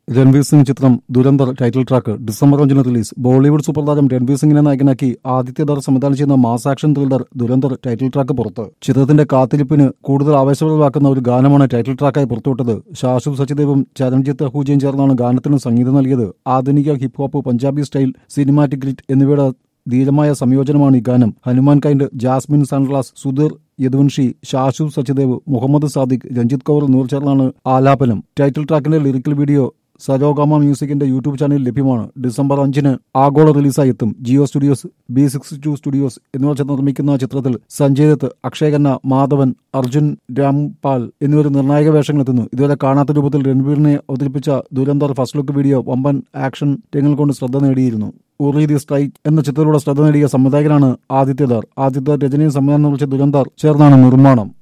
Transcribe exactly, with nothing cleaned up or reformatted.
രൺവീർ സിംഗ് ചിത്രം Dhurandhar title track December അഞ്ചിന് release. Bollywood super താരം രൺവീർ സിംഗിനെ നായകനാക്കി ആദിത്യദാർ സംവിധാനം ചെയ്യുന്ന mass action thriller Dhurandhar title track പുറത്ത്. ചിത്രത്തിന്റെ കാത്തിരിപ്പിന് കൂടുതൽ ആവേശപ്രദമാക്കുന്ന ഒരു ഗാനമാണ് ടൈറ്റിൽ ട്രാക്കായി പുറത്തുവിട്ടത്. ഷാഷു സച്ചിദേവും ചരൺജിത്ത് അഹൂജയും ചേർന്നാണ് ഗാനത്തിന് സംഗീതം നൽകിയത്. ആധുനിക hip hop, Punjabi style, cinematic grit എന്നിവയുടെ ധീരമായ സംയോജനമാണ് ഈ ഗാനം. ഹനുമാൻ കൈൻഡ്, ജാസ്മിൻ സൺഗ്ലാസ്, സുധീർ യദുവൻഷി, ഷാഷു സച്ചിദേവ്, മുഹമ്മദ് സാദിഖ്, രഞ്ജിത്ത് കൗർ എന്നിവർ ചേർന്നാണ് ആലാപനം. ടൈറ്റിൽ ട്രാക്കിന്റെ ലിറിക്കൽ വീഡിയോ സരോഗാമ മ്യൂസിക്കിന്റെ യൂട്യൂബ് ചാനലിൽ ലഭ്യമാണ്. ഡിസംബർ അഞ്ചിന് ആഗോള റിലീസായി എത്തും. Jio studios, B sixty two studios എന്നിവർ ചേർന്ന് നിർമ്മിക്കുന്ന ചിത്രത്തിൽ സഞ്ജയ് ദത്ത്, അക്ഷയ് ഖന്ന, മാധവൻ, അർജുൻ രാംപാൽ എന്നിവർ നിർണായക വേഷങ്ങളെത്തുന്നു. ഇതുവരെ കാണാത്ത രൂപത്തിൽ രൺവീറിനെ അവതരിപ്പിച്ച ദുരന്തർ ഫസ്റ്റ് ലുക്ക് വീഡിയോ വമ്പൻ ആക്ഷൻ രംഗങ്ങൾ കൊണ്ട് ശ്രദ്ധ നേടിയിരുന്നു. ഉറി ദി സ്ട്രൈക്ക് എന്ന ചിത്രത്തിലൂടെ ശ്രദ്ധ നേടിയ സംവിധായകനാണ് ആദിത്യദാർ. ആദിത്യദാർ രചനയും സംവിധാനം നിർമ്മിച്ച ദുരന്തർ ചേർന്നാണ് നിർമ്മാണം.